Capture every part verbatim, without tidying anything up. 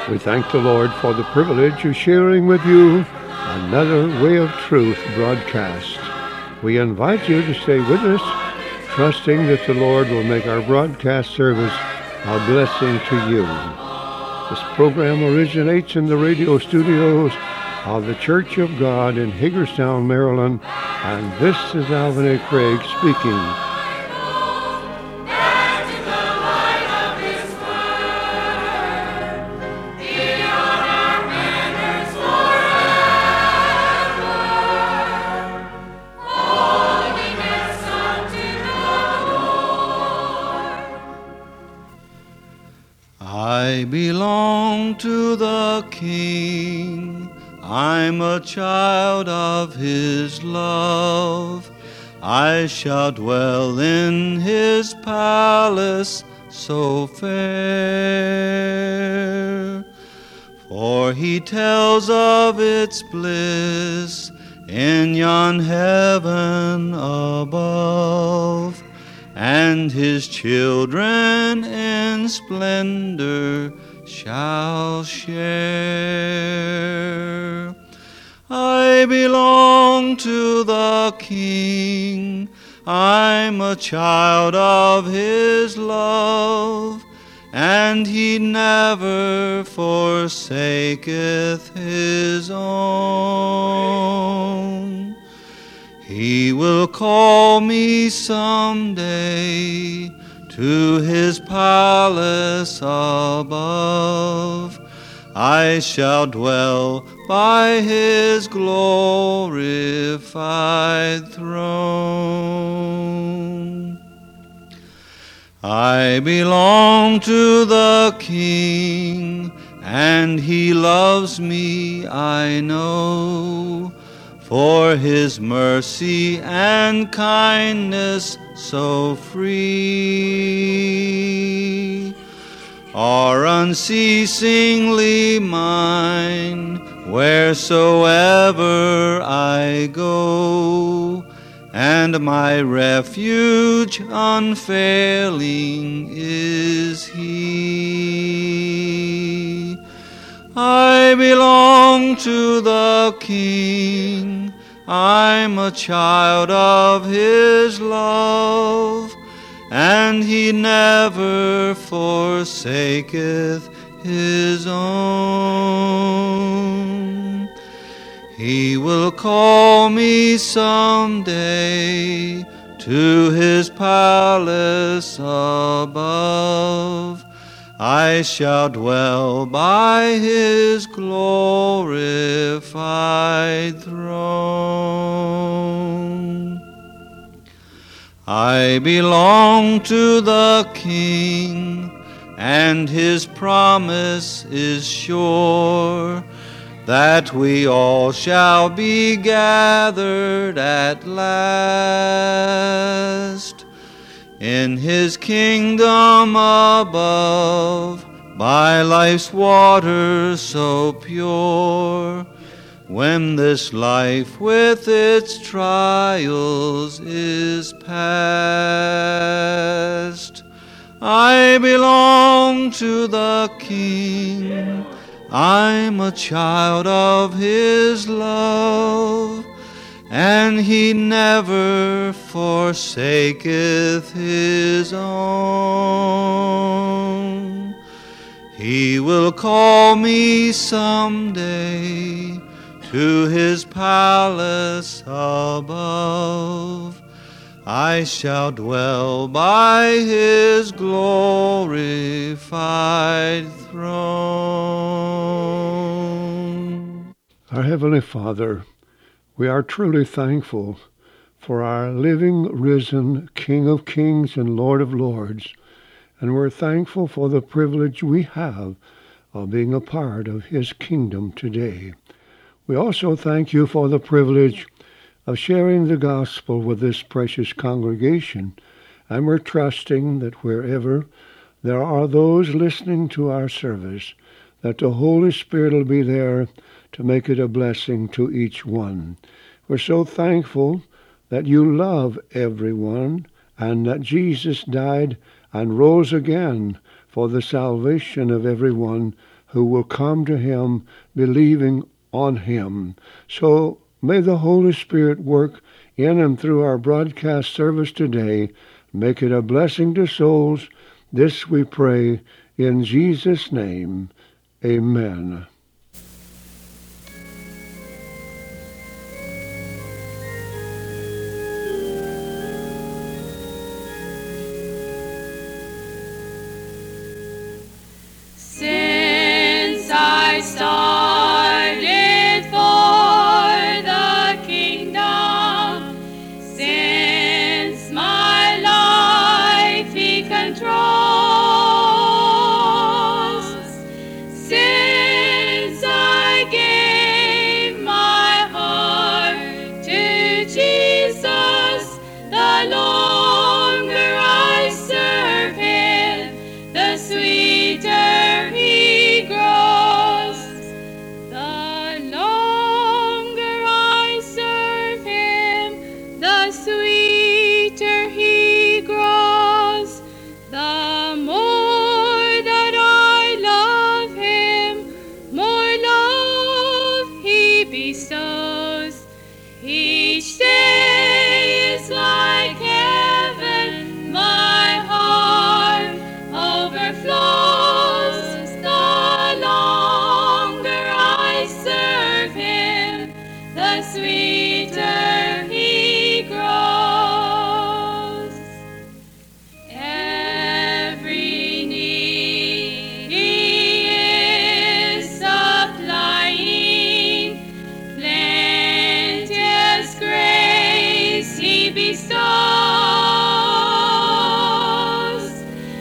We thank the Lord for the privilege of sharing with you another Way of Truth broadcast. We invite you to stay with us, trusting that the Lord will make our broadcast service a blessing to you. This program originates in the radio studios of the Church of God in Hagerstown, Maryland, and this is Alvin A. Craig speaking. I belong to the King, I'm a child of His love. I shall dwell in His palace so fair, for He tells of its bliss in yon heaven above, and His children in splendor shall share. I belong to the King, I'm a child of His love, and He never forsaketh His own. He will call me someday to His palace above. I shall dwell by His glorified throne. I belong to the King, and He loves me, I know, for His mercy and kindness so free are unceasingly mine wheresoever I go, and my refuge unfailing is He. I belong to the King, I'm a child of His love, and He never forsaketh His own. He will call me someday to His palace above. I shall dwell by His glorified throne. I belong to the King, and His promise is sure that we all shall be gathered at last in His kingdom above, by life's waters so pure, when this life with its trials is past. I belong to the King, I'm a child of His love, and He never forsaketh His own. He will call me someday to His palace above. I shall dwell by His glorified throne. Our Heavenly Father, we are truly thankful for our living, risen King of Kings and Lord of Lords, and we're thankful for the privilege we have of being a part of His kingdom today. We also thank You for the privilege of sharing the gospel with this precious congregation, and we're trusting that wherever there are those listening to our service, that the Holy Spirit will be there to make it a blessing to each one. We're so thankful that You love everyone, and that Jesus died and rose again for the salvation of everyone who will come to him believing on him. So may the Holy Spirit work in and through our broadcast service today. Make it a blessing to souls. This we pray in Jesus' name. Amen. Since I started for the kingdom, since my life he controls, since I gave my heart to Jesus, the longer I serve him, the sweeter he grows. The longer I serve him, the sweeter he grows. The more that I love him, more love he bestows. Each day is like heaven, my heart overflows. The longer I serve him, the sweeter he grows. Every need he is supplying, plenteous grace he bestows.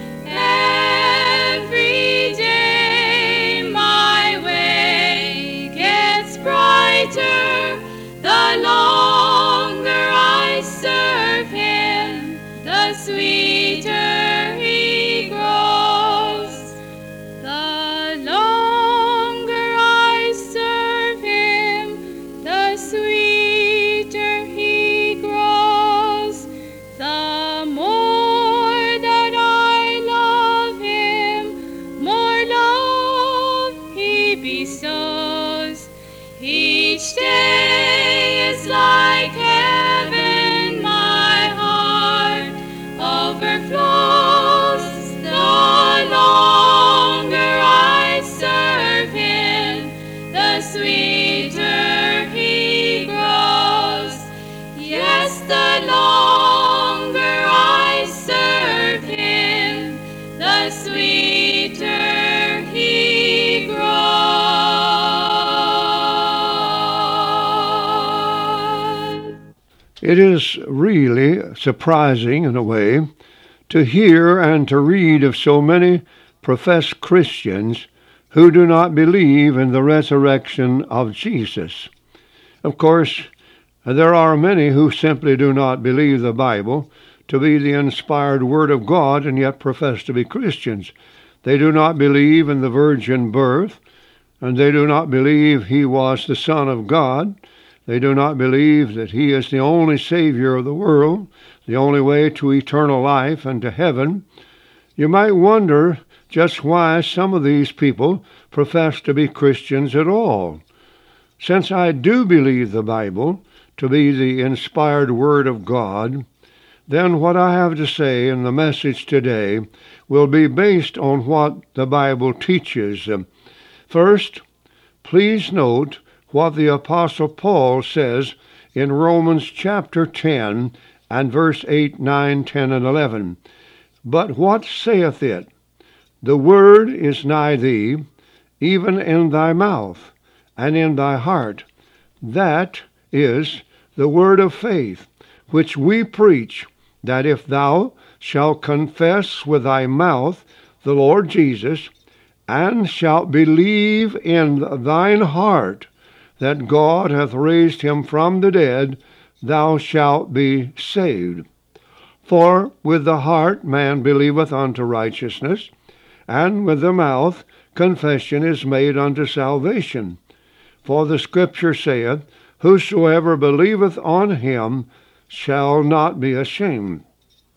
Every day my way gets brighter, the longer I serve him, the sweeter he grows. The longer I serve him, the sweeter he grows. The more that I love him, more love he bestows. Each day is like heaven, my heart overflows. The longer I serve him, the sweeter he grows. Yes, the longer I serve him, the sweeter he grows. It is really surprising, in a way, to hear and to read of so many professed Christians who do not believe in the resurrection of Jesus. Of course, there are many who simply do not believe the Bible to be the inspired Word of God and yet profess to be Christians. They do not believe in the virgin birth, and they do not believe he was the Son of God. They do not believe that he is the only Savior of the world, the only way to eternal life and to heaven. You might wonder just why some of these people profess to be Christians at all. Since I do believe the Bible to be the inspired Word of God, then what I have to say in the message today will be based on what the Bible teaches. First, please note what the Apostle Paul says in Romans chapter ten and verse eight, nine, ten, and eleven. But what saith it? The word is nigh thee, even in thy mouth and in thy heart. That is the word of faith, which we preach, that if thou shalt confess with thy mouth the Lord Jesus, and shalt believe in thine heart that God hath raised him from the dead, thou shalt be saved. For with the heart man believeth unto righteousness, and with the mouth confession is made unto salvation. For the Scripture saith, Whosoever believeth on him shall not be ashamed.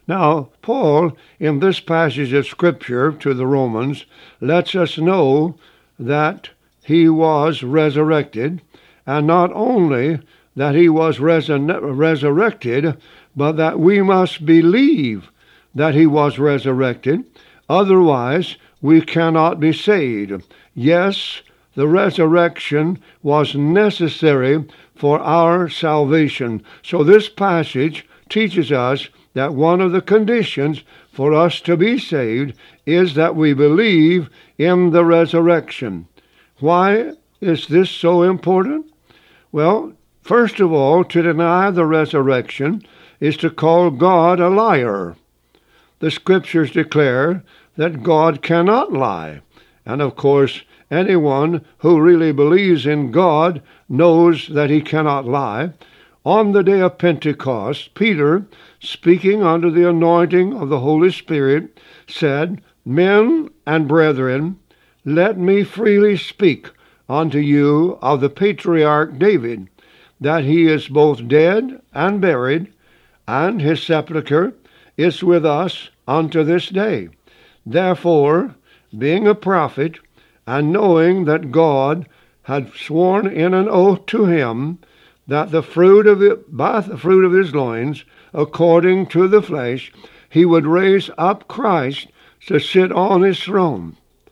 Now, Paul, in this passage of Scripture to the Romans, lets us know that he was resurrected, and not only that he was resur- resurrected, but that we must believe that he was resurrected. Otherwise, we cannot be saved. Yes, the resurrection was necessary for our salvation. So this passage teaches us that one of the conditions for us to be saved is that we believe in the resurrection. Why is this so important? Well, first of all, to deny the resurrection is to call God a liar. The Scriptures declare that God cannot lie. And of course, anyone who really believes in God knows that he cannot lie. On the day of Pentecost, Peter, speaking under the anointing of the Holy Spirit, said, "Men and brethren, let me freely speak unto you of the patriarch David, that he is both dead and buried, and his sepulchre is with us unto this day. Therefore, being a prophet, and knowing that God had sworn in an oath to him that the fruit of it, by the fruit of his loins, according to the flesh, he would raise up Christ to sit on his throne.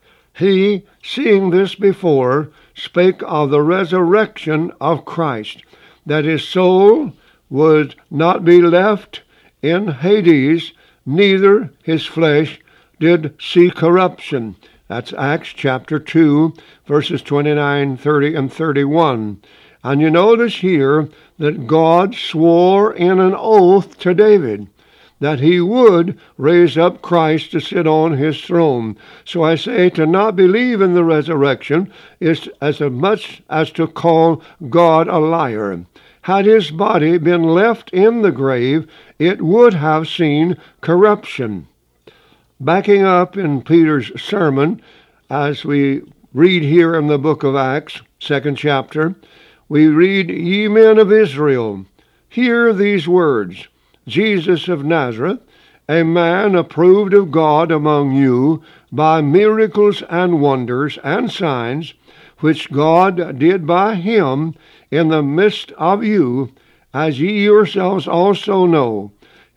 He, seeing this before, spake of the resurrection of Christ, that his soul would not be left in Hades, neither his flesh did see corruption." That's Acts chapter two, verses twenty-nine, thirty, and thirty-one. And you notice here that God swore in an oath to David that he would raise up Christ to sit on his throne. So I say to not believe in the resurrection is as much as to call God a liar. Had his body been left in the grave, it would have seen corruption. Backing up in Peter's sermon, as we read here in the book of Acts, second chapter, we read, "Ye men of Israel, hear these words. Jesus of Nazareth, a man approved of God among you by miracles and wonders and signs, which God did by him in the midst of you, as ye yourselves also know,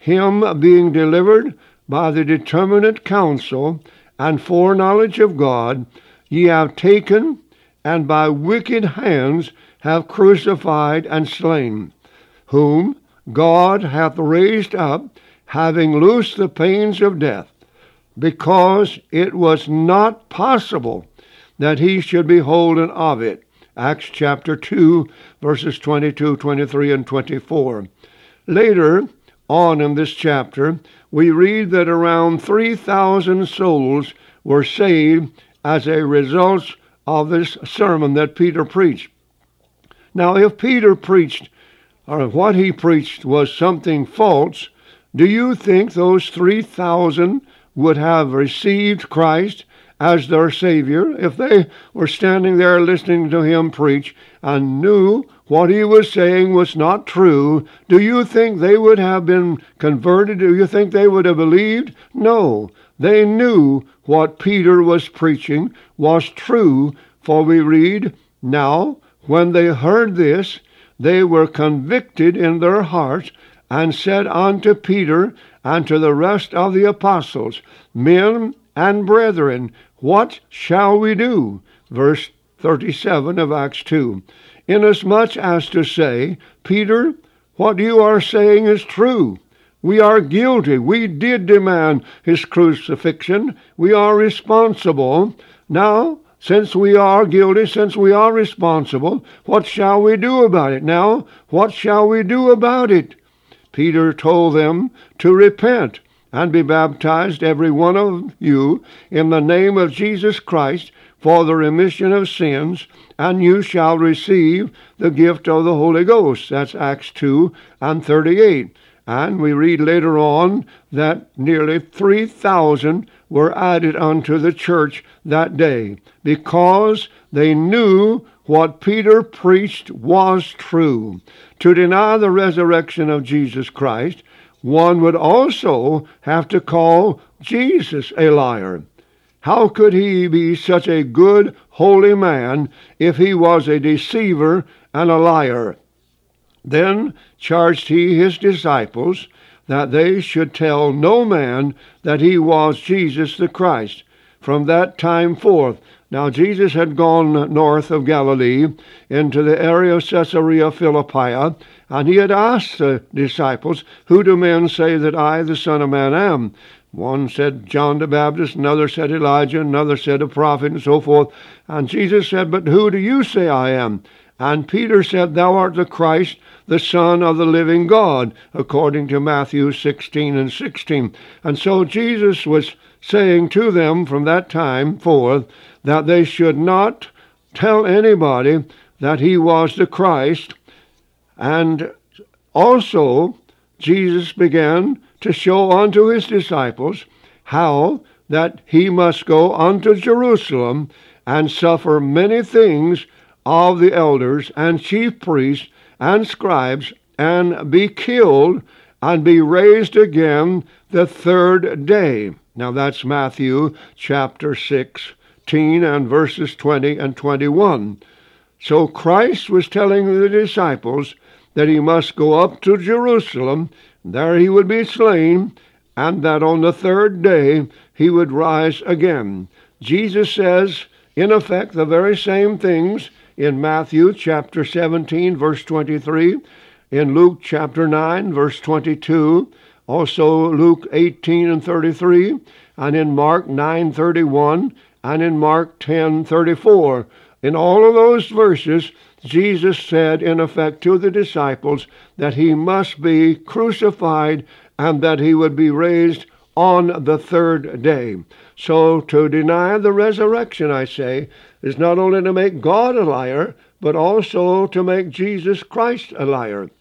him being delivered by the determinate counsel and foreknowledge of God, ye have taken, and by wicked hands have crucified and slain, whom God hath raised up, having loosed the pains of death, because it was not possible that he should be holden of it." Acts chapter two, verses twenty-two, twenty-three, and twenty-four. Later on in this chapter, we read that around three thousand souls were saved as a result of this sermon that Peter preached. Now, if Peter preached, or what he preached was something false, do you think those three thousand would have received Christ as their Savior if they were standing there listening to him preach and knew what he was saying was not true? Do you think they would have been converted? Do you think they would have believed? No. They knew what Peter was preaching was true, for we read, "Now, when they heard this, they were convicted in their hearts, and said unto Peter and to the rest of the apostles, Men and brethren, what shall we do?" Verse thirty-seven of Acts two. "Inasmuch as to say, Peter, what you are saying is true. We are guilty. We did demand his crucifixion. We are responsible. Now, since we are guilty, since we are responsible, what shall we do about it? Now, what shall we do about it?" Peter told them to repent and be baptized, every one of you, in the name of Jesus Christ, for the remission of sins, and you shall receive the gift of the Holy Ghost. That's Acts two and thirty-eight. And we read later on that nearly three thousand were added unto the church that day, because they knew what Peter preached was true. To deny the resurrection of Jesus Christ one would also have to call Jesus a liar. How could he be such a good, holy man if he was a deceiver and a liar? Then charged he his disciples that they should tell no man that he was Jesus the Christ. From that time forth, now Jesus had gone north of Galilee into the area of Caesarea Philippi, and he had asked the disciples, Who do men say that I, the Son of Man, am? One said John the Baptist, another said Elijah, another said a prophet, and so forth. And Jesus said, But who do you say I am? And Peter said, Thou art the Christ, the Son of the living God, according to Matthew sixteen and sixteen. And so Jesus was saying to them from that time forth that they should not tell anybody that he was the Christ. And also Jesus began to show unto his disciples how that he must go unto Jerusalem and suffer many things of the elders and chief priests and scribes, and be killed, and be raised again the third day. Now that's Matthew chapter sixteen and verses twenty and twenty-one. So Christ was telling the disciples that he must go up to Jerusalem, there he would be slain, and that on the third day he would rise again. Jesus says, in effect, the very same things in Matthew chapter seventeen, verse twenty-three, in Luke chapter nine, verse twenty-two, also Luke eighteen and thirty-three, and in Mark nine thirty-one, and in Mark ten thirty-four. In all of those verses, Jesus said, in effect, to the disciples that he must be crucified and that he would be raised on the third day. So to deny the resurrection, I say, is not only to make God a liar, but also to make Jesus Christ a liar.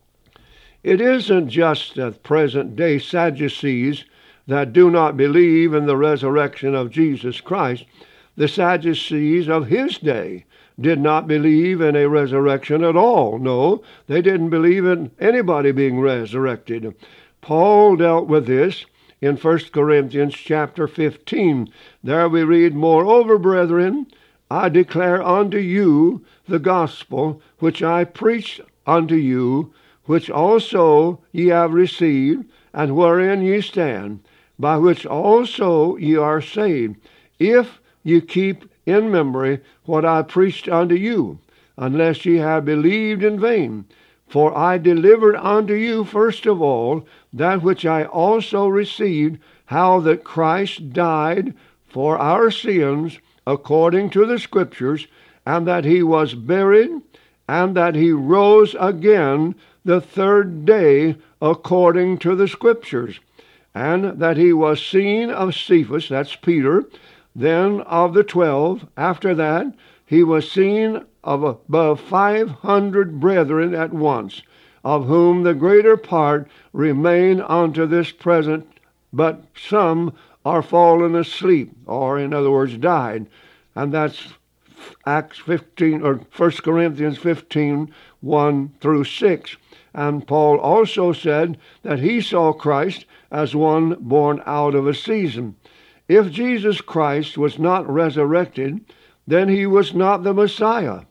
It isn't just the present-day Sadducees that do not believe in the resurrection of Jesus Christ. The Sadducees of his day did not believe in a resurrection at all. No, they didn't believe in anybody being resurrected. Paul dealt with this in First Corinthians chapter fifteen. There we read, Moreover, brethren, I declare unto you the gospel which I preached unto you, which also ye have received, and wherein ye stand, by which also ye are saved, if ye keep in memory what I preached unto you, unless ye have believed in vain. For I delivered unto you first of all that which I also received, how that Christ died for our sins according to the Scriptures, and that he was buried, and that he rose again the third day according to the Scriptures, and that he was seen of Cephas, that's Peter, then of the twelve. After that, he was seen of above five hundred brethren at once, of whom the greater part remain unto this present, but some are fallen asleep, or in other words, died. And that's Acts fifteen, or First Corinthians fifteen, one through six. And Paul also said that he saw Christ as one born out of a season. If Jesus Christ was not resurrected, then he was not the Messiah.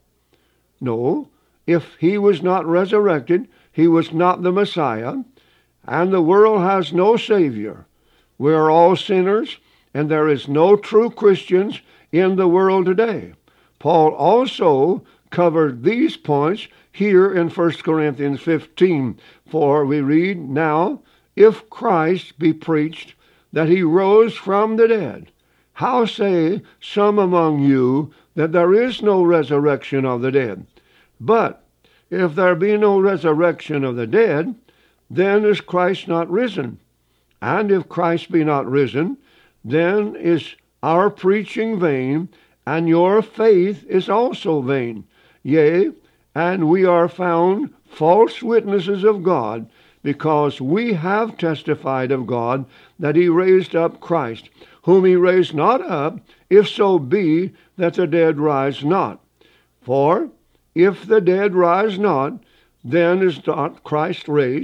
No, if he was not resurrected, he was not the Messiah, and the world has no Savior. We are all sinners, and there is no true Christians in the world today. Paul also covered these points here in First Corinthians fifteen, for we read, Now, if Christ be preached that he rose from the dead, how say some among you that there is no resurrection of the dead? But if there be no resurrection of the dead, then is Christ not risen? And if Christ be not risen, then is our preaching vain, and your faith is also vain. Yea, and we are found false witnesses of God, because we have testified of God that he raised up Christ, whom he raised not up, if so be that the dead rise not. For if the dead rise not, then is not Christ raised.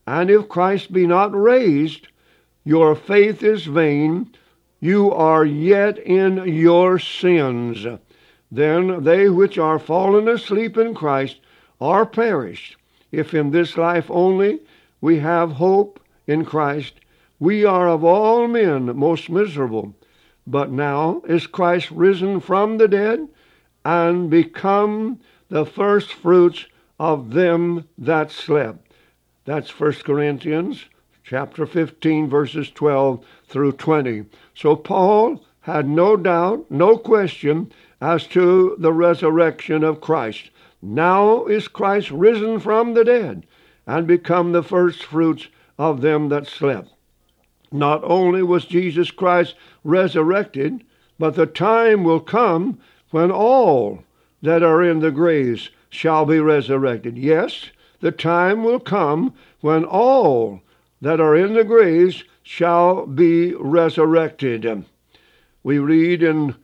And if Christ be not raised, your faith is vain, you are yet in your sins. Then they which are fallen asleep in Christ are perished. If in this life only we have hope in Christ, we are of all men most miserable. But now is Christ risen from the dead, and become the first fruits of them that slept. That's First Corinthians chapter fifteen, verses twelve through twenty. So Paul had no doubt, no question as to the resurrection of Christ. Now is Christ risen from the dead, and become the first fruits of them that slept. Not only was Jesus Christ resurrected, but the time will come when all that are in the graves shall be resurrected. Yes, the time will come when all that are in the graves shall be resurrected. We read in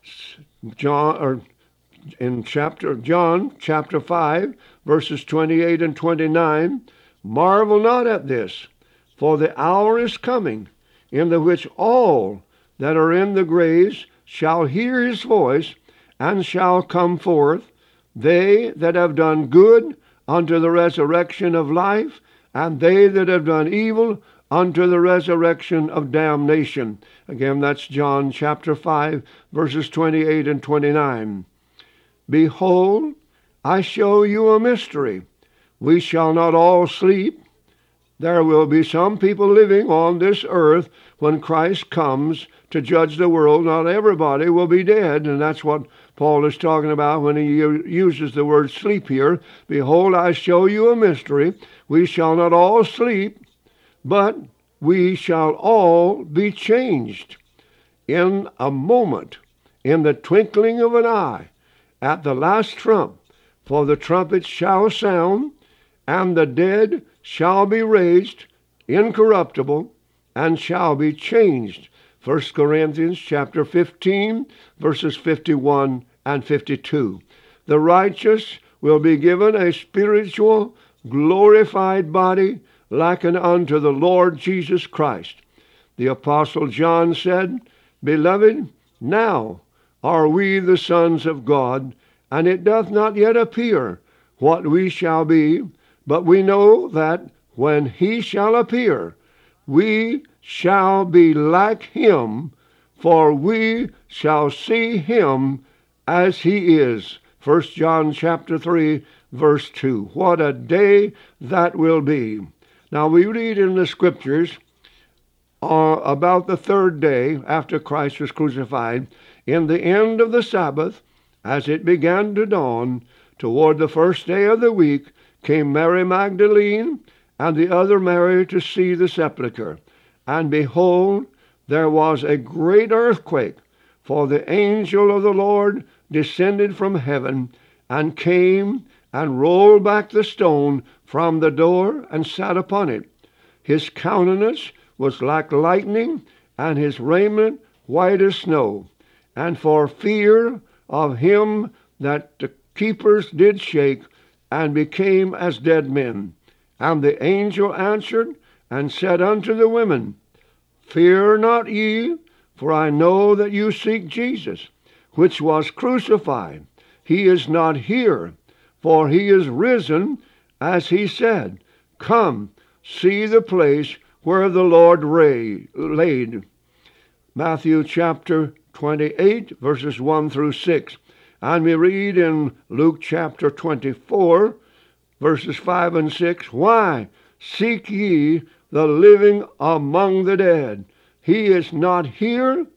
John, or in chapter John chapter five, verses twenty-eight and twenty-nine, marvel not at this, for the hour is coming, in the which all that are in the graves shall hear his voice, and shall come forth, they that have done good unto the resurrection of life, and they that have done evil unto the resurrection of damnation. Again, that's John chapter five, verses twenty-eight and twenty-nine. Behold, I show you a mystery. We shall not all sleep. There will be some people living on this earth when Christ comes to judge the world. Not everybody will be dead, and that's what Paul is talking about when he uses the word sleep here. Behold, I show you a mystery. We shall not all sleep, but we shall all be changed in a moment, in the twinkling of an eye, at the last trump. For the trumpet shall sound, and the dead shall be raised incorruptible, and shall be changed. First Corinthians chapter fifteen, verses fifty-one and fifty-two. The righteous will be given a spiritual, glorified body likened unto the Lord Jesus Christ. The Apostle John said, Beloved, now are we the sons of God, and it doth not yet appear what we shall be, but we know that when he shall appear, we shall be like him, for we shall see him as he is. First John chapter three, verse two. What a day that will be. Now we read in the scriptures uh, about the third day after Christ was crucified, in the end of the Sabbath, as it began to dawn, toward the first day of the week, came Mary Magdalene and the other Mary to see the sepulchre. And behold, there was a great earthquake, for the angel of the Lord descended from heaven, and came and rolled back the stone from the door, and sat upon it. His countenance was like lightning, and his raiment white as snow. And for fear of him that the keepers did shake, and became as dead men. And the angel answered and said unto the women, Fear not ye, for I know that you seek Jesus, which was crucified. He is not here, for he is risen, as he said. Come, see the place where the Lord lay, laid. Matthew chapter twenty-eight, verses one through six. And we read in Luke chapter twenty-four, verses five and six, Why seek ye the living among the dead? He is not here,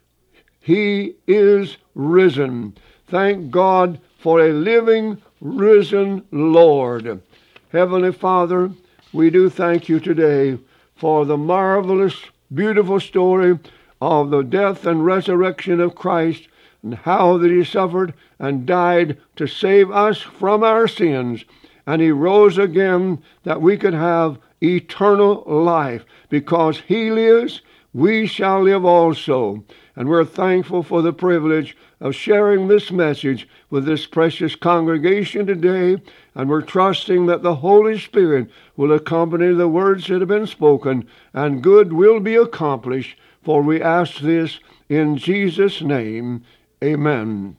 he is risen. Thank God for a living, risen Lord. Heavenly Father, we do thank you today for the marvelous, beautiful story of the death and resurrection of Christ, and how that he suffered and died to save us from our sins. And he rose again that we could have eternal life. Because he lives, we shall live also. And we're thankful for the privilege of sharing this message with this precious congregation today. And we're trusting that the Holy Spirit will accompany the words that have been spoken, and good will be accomplished. For we ask this in Jesus' name. Amen.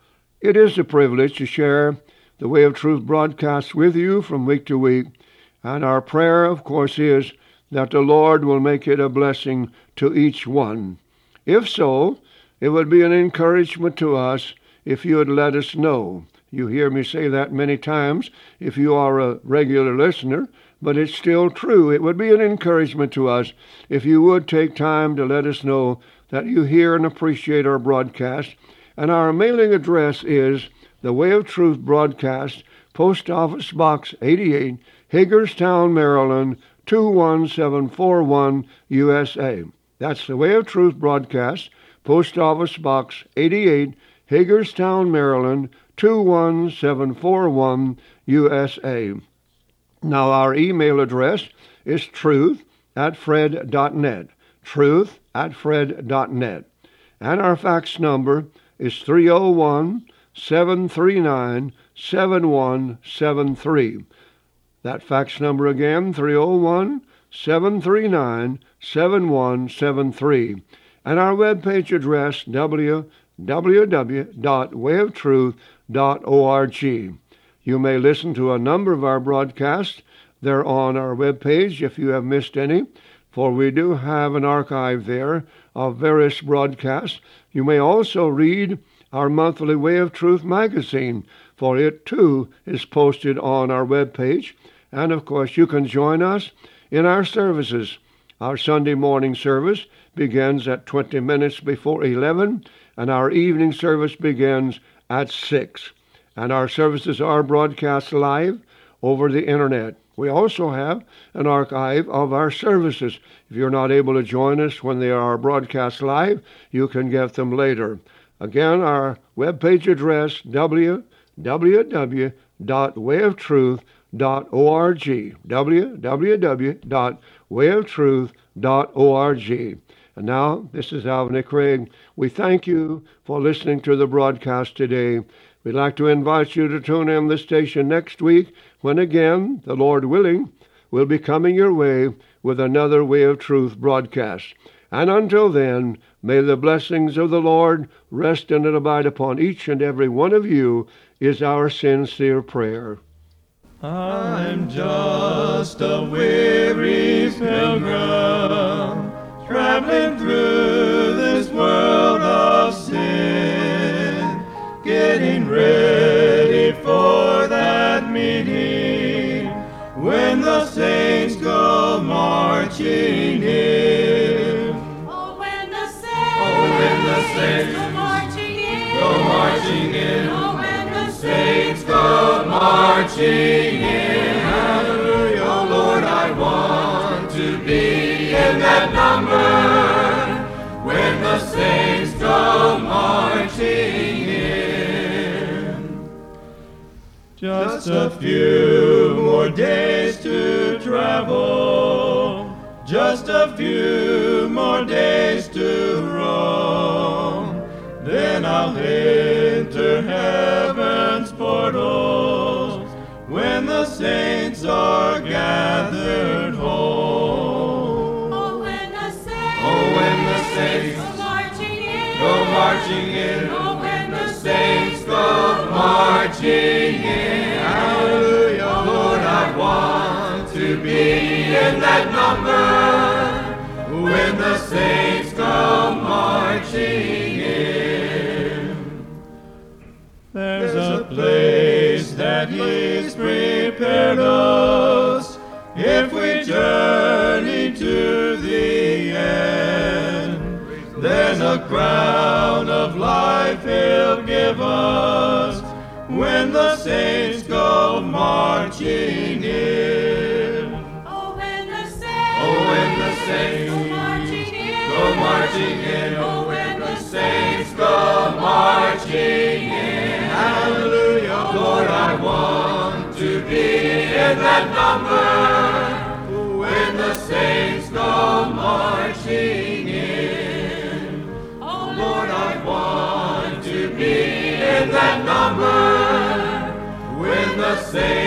It is a privilege to share the Way of Truth broadcast with you from week to week. And our prayer, of course, is that the Lord will make it a blessing to each one. If so, it would be an encouragement to us if you would let us know. You hear me say that many times if you are a regular listener, but it's still true. It would be an encouragement to us if you would take time to let us know that you hear and appreciate our broadcast. And our mailing address is The Way of Truth Broadcast, Post Office Box eighty-eight, Hagerstown, Maryland, two one seven four one, U S A. That's The Way of Truth Broadcast, Post Office Box eighty-eight, Hagerstown, Maryland, two one seven four one, U S A. Now, our email address is truth at fred dot net, truth at fred dot net. And our fax number is three oh one, seven three nine, seven one seven three. That fax number again, three oh one, seven three nine, seven one seven three. And our webpage address, w w w dot way of truth dot org. You may listen to a number of our broadcasts. They're on our webpage if you have missed any, for we do have an archive there of various broadcasts. You may also read our monthly Way of Truth magazine, for it too is posted on our webpage. And of course, you can join us in our services. Our Sunday morning service begins at twenty minutes before eleven, and our evening service begins at six. And our services are broadcast live over the internet. We also have an archive of our services. If you're not able to join us when they are broadcast live, you can get them later. Again, our webpage address, w w w dot way of truth dot org, w w w dot way of truth dot org. And now, this is Alvin Craig. We thank you for listening to the broadcast today. We'd like to invite you to tune in this station next week when again, the Lord willing, we'll be coming your way with another Way of Truth broadcast. And until then, may the blessings of the Lord rest and abide upon each and every one of you is our sincere prayer. I'm just a weary pilgrim, traveling through this world of sin, getting ready for that meeting when the saints go marching in. Oh, when the saints, Oh, when the saints go marching in. go marching in. Oh, when the Saints go marching in. Hallelujah. Oh, Lord, I want to be in that number when the saints go marching in. Just a few more days to travel, just a few more days to roam, then I'll enter heaven's portals when the saints are gathered home. Oh, when the saints, Oh, when the saints go marching in. go marching in. Oh, when the Saints go marching in. Hallelujah. Lord, I want to be in that number when the saints go marching in. There's a place that He's prepared us if we journey to the end. Then a crown of life He'll give us when the saints go marching in. Oh, when the saints, Oh, when the saints go marching in. go marching in. Oh, when the saints go marching in. Hallelujah. Lord, I want to be in that number when the saints go marching in. Oh, the saints